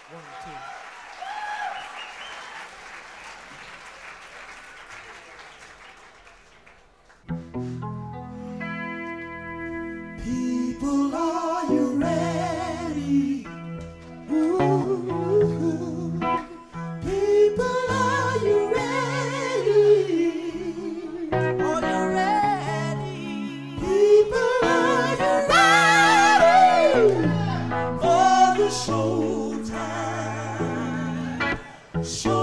One, two. People, are you ready? Ooh. People, are you ready? Are you ready? People, are you ready for the showtime?